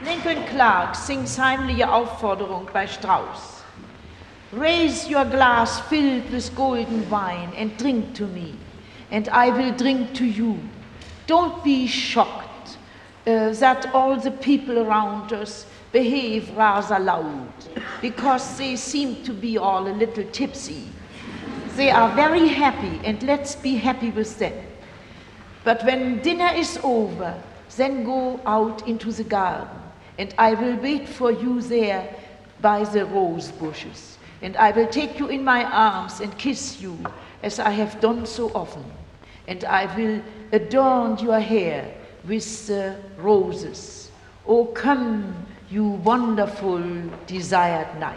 Lincoln Clark sings heimliche Aufforderung bei Strauss. Raise your glass filled with golden wine and drink to me, and I will drink to you. Don't be shocked that all the people around us behave rather loud, because they seem to be all a little tipsy. They are very happy, and let's be happy with them. But when dinner is over, then go out into the garden, and I will wait for you there by the rose bushes, and I will take you in my arms and kiss you, as I have done so often, and I will adorn your hair with the roses. Oh, come, you wonderful, desired night.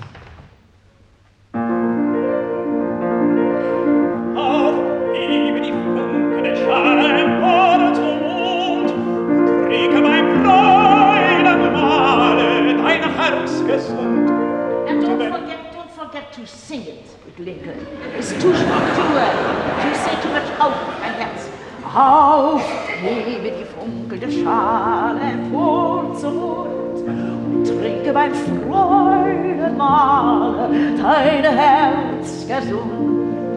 And don't forget to sing it with Lincoln. It's too say too much auf mein Herz. Auf, hebe die funkelnde Schale Mund zu Mund und trinke beim Freudenmahle dein Herz gesund.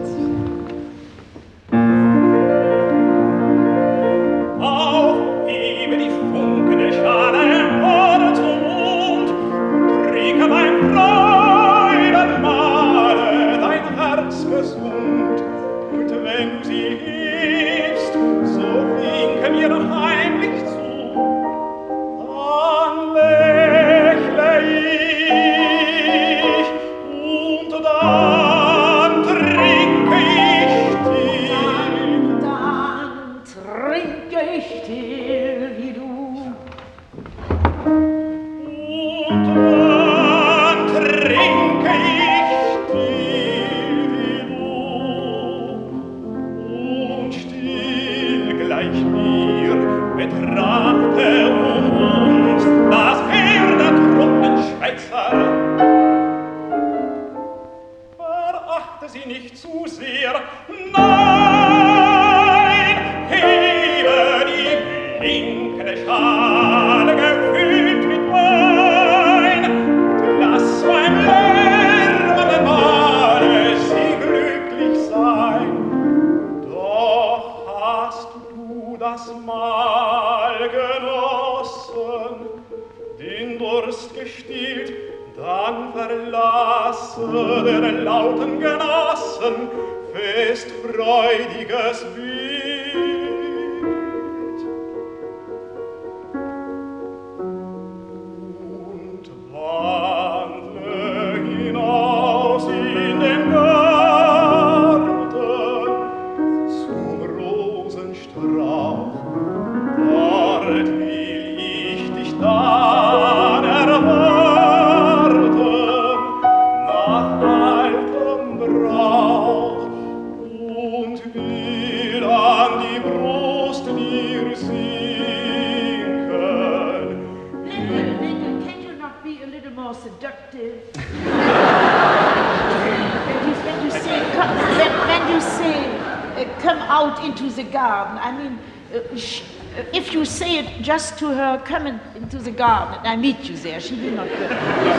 Just to her, come into the garden and I meet you there. She will not go.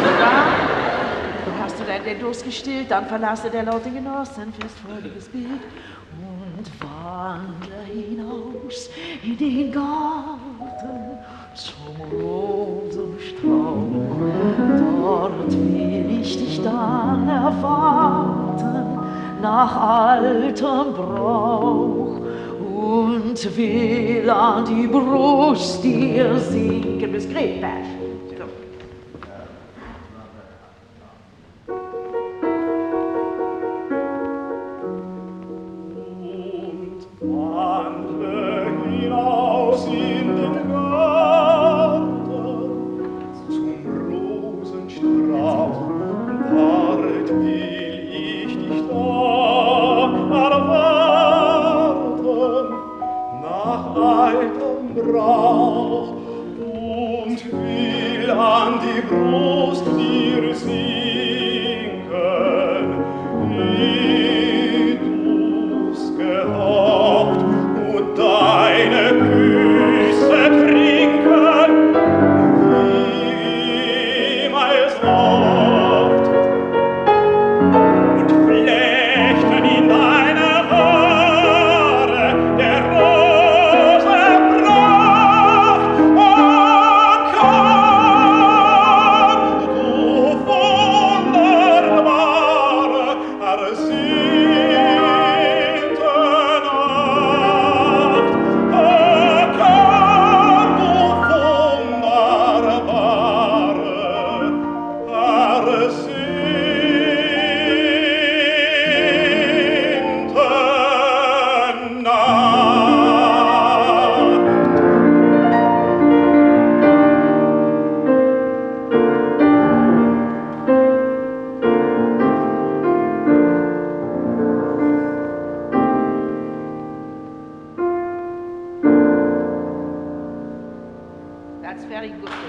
Du hast du dein Durst gestillt, dann verlasse der laute Genossen festfreudiges Bild und wandere hinaus in den Garten zum Rosenstrauch. Dort will ich dich dann erwarten nach altem Brauch. Und will an die Brust dir sinken bis Gretberg. Und wandle hinaus in den Garten zum Rosenstrauch. Dort will ich dich da erwarten nach altem Brauch und will an die Brust dir sinken, wie du's gehofft, und deine Küsse trinken, wie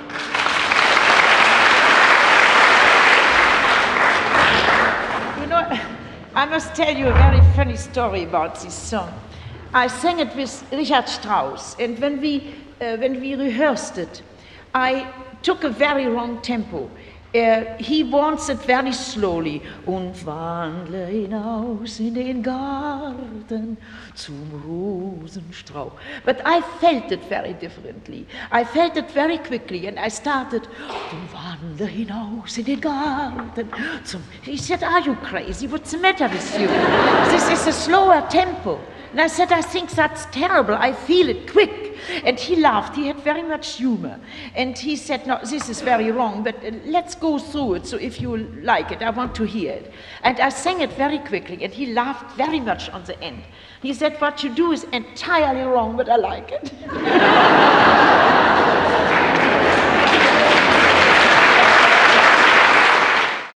You know, I must tell you a very funny story about this song. I sang it with Richard Strauss, and when we rehearsed it, I took a very wrong tempo. He wants it very slowly. Und wandle hinaus in den Garten zum Rosenstrauch. But I felt it very differently. I felt it very quickly, and I started, und wandle hinaus in den Garten zum... He said, are you crazy? What's the matter with you? This is a slower tempo. And I said, I think that's terrible. I feel it quick. And he laughed. He had very much humor. And he said, no, this is very wrong, but let's go through it. So if you like it, I want to hear it. And I sang it very quickly, and he laughed very much on the end. He said, what you do is entirely wrong, but I like it.